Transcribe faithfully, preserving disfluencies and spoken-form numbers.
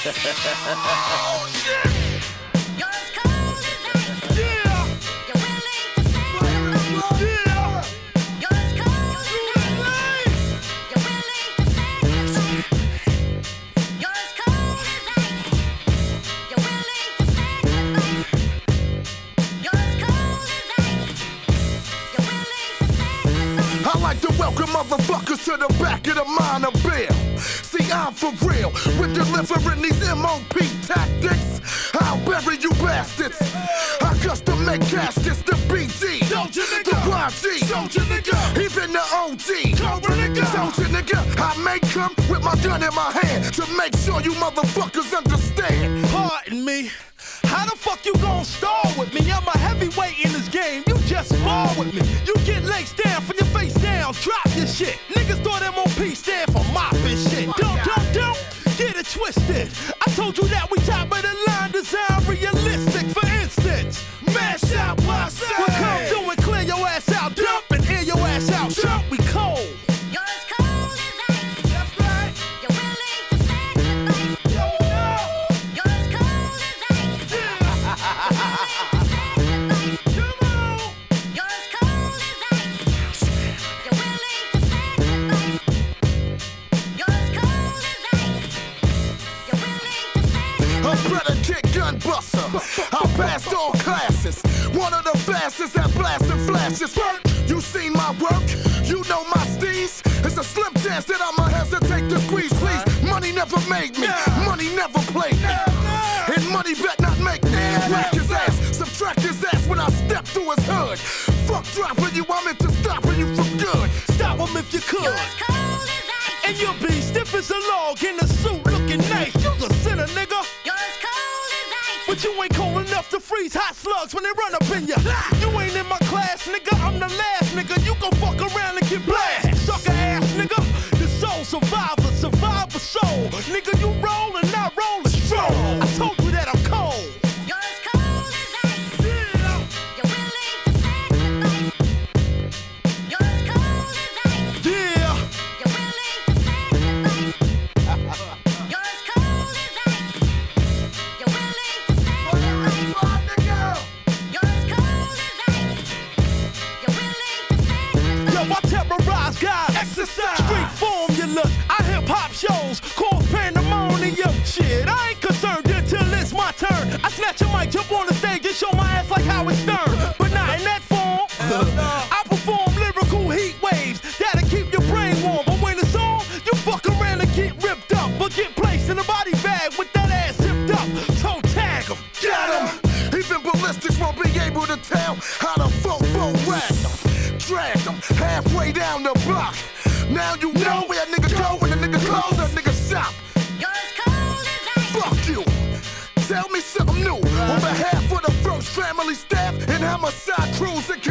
Oh, shit! You're as cold as ice. Yeah! You're willing to sacrifice. Yeah! You're as cold as ice. You're willing to sacrifice. You're as cold as ice. You're willing to sacrifice. You're as cold as ice. You're willing to sacrifice. I like to welcome motherfuckers to the back of the minor bill. See, I'm for real with delivering these M O P tactics. I'll bury you bastards. I custom make caskets, the B G, Soldier nigga. the Y G, Soldier nigga. even the O G, Cobra nigga. Soldier nigga. I may come with my gun in my hand to make sure you motherfuckers understand. Pardon me. How the fuck you gon' stall with me? I'm a heavyweight in this game. You just spar with me. You get legs down from your face down. Drop your shit. Niggas thought M O P stand for mopping shit. Don't, don't, don't get it twisted. I told you that we top of the line, design realistic. For instance, mash out what's up. We'll come through and clear your ass out. Dump and air your ass out. Jump, we cold. You're as cold as ice. That's right. You're willing to sacrifice. Yo, yo. You're as cold as ice. You're willing to sacrifice. Come on. You're as cold as ice. You're willing to sacrifice. You're as cold as ice. You're willing to sacrifice. A predicate gun buster. I passed all classes. One of the fastest at blasting flashes. You seen my work? You know my steez? It's a slim chance that I'ma hesitate to squeeze, please. Money never made me. Money never played me. And money bet not make me. Whack his ass, subtract his ass when I step through his hood. Fuck dropping you, I'm into stopping you from good. Stop him if you You're could. as cold as ice. And you'll be stiff as a log in a suit looking nice. You's a sinner, nigga. You're as cold as ice. But you ain't cold enough to freeze hot slugs when they run up in ya. You ain't in my class, nigga. I'm the last nigga. You gon' fuck around and get blasted. Sucker ass, nigga. The soul survivor, survivor soul. Nigga, you roll and I roll and stroll. I told you that I'm cold. You're as cold as ice. Yeah. You're willing to sacrifice. You're as cold as ice. Yeah. You're willing to sacrifice. You're as cold as ice. You're willing to sacrifice. You're as cold as ice. You're willing to sacrifice. Yo, I terrorize guys. Exercise. Street formulas. I hip hop shows. Cause pandemonium. Shit, I ain't concerned until it's my turn. I snatch a mic, jump on the stage, and show my ass like Howard Stern. But not in that form. I perform lyrical heat waves that'll keep your brain warm. But when it's on, you fuck around and get ripped up. But get placed in a body bag with that ass zipped up. Toe tag 'em. Got him. Even ballistics won't be able to tell how to fofo rag them. Drag them halfway down the block. Now you know where a nigga go when a nigga close, a nigga shop. You're as cold as ice. Fuck you. Tell me something new. On behalf of the first family staff and homicide crews that